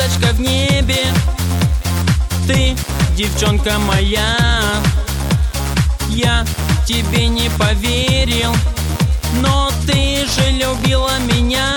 звездочка в небе. Ты, девчонка моя, я тебе не поверил, но ты же любила меня.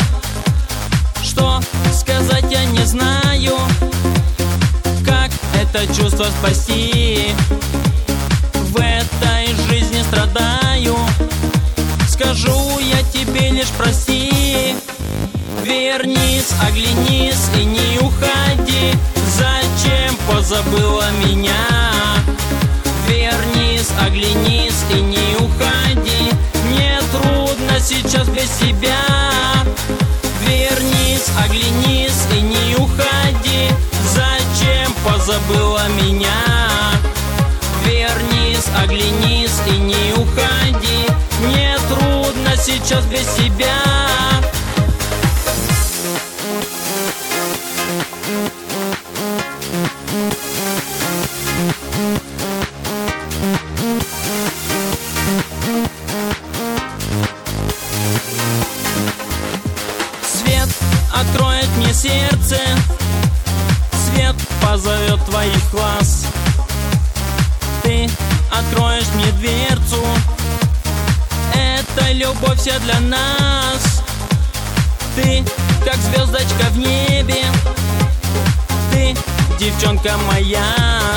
Что сказать я не знаю, как это чувство спасти. В этой жизни страдаю, скажу я тебе лишь прости. Вернись, оглянись и не уходи. Зачем позабыла меня? Вернись, оглянись и не уходи. Мне трудно сейчас без тебя. Вернись, оглянись и не уходи. Зачем позабыла меня? Вернись, оглянись и не уходи. Мне трудно сейчас без тебя. Свет откроет мне сердце, свет позовет твоих глаз. Ты откроешь мне дверцу, это любовь вся для нас. Ты как звездочка в небе, ты, девчонка моя.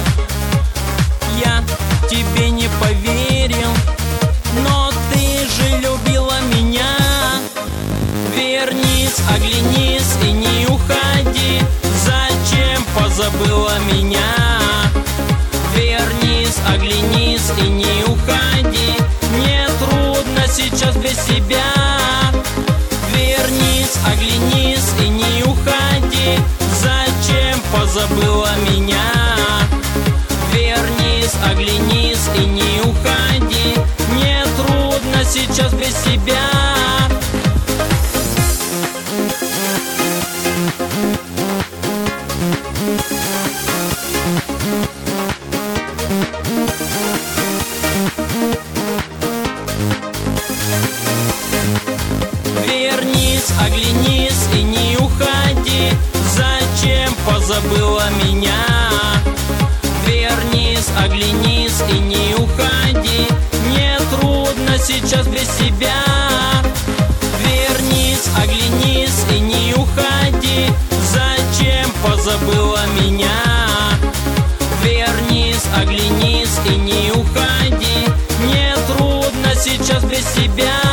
Я тебе не поверил, но ты же любила меня. Вернись, оглянись и не уходи. Зачем позабыла меня? Вернись, оглянись и не уходи. Мне трудно сейчас без тебя. Вернись, оглянись и не уходи. Зачем позабыла меня? Вернись, оглянись и не уходи. Мне трудно сейчас без тебя. Вернись, оглянись и не уходи. Зачем позабыла меня? Вернись, оглянись и не уходи. Мне трудно сейчас без тебя. Вернись, оглянись и не уходи. Зачем позабыла меня? Вернись, оглянись и не уходи. Мне трудно сейчас без тебя.